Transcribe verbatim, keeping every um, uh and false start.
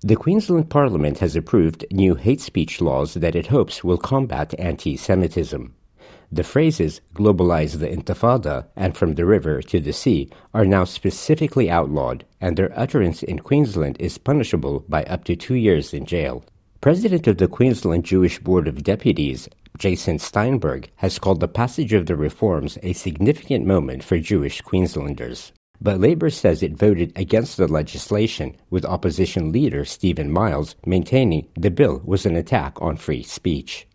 The Queensland Parliament has approved new hate speech laws that it hopes will combat anti-Semitism. The phrases "globalize the Intifada" and "from the river to the sea" are now specifically outlawed, and their utterance in Queensland is punishable by up to two years in jail. President of the Queensland Jewish Board of Deputies, Jason Steinberg, has called the passage of the reforms a significant moment for Jewish Queenslanders. But Labor says it voted against the legislation, with opposition leader Stephen Miles maintaining the bill was an attack on free speech.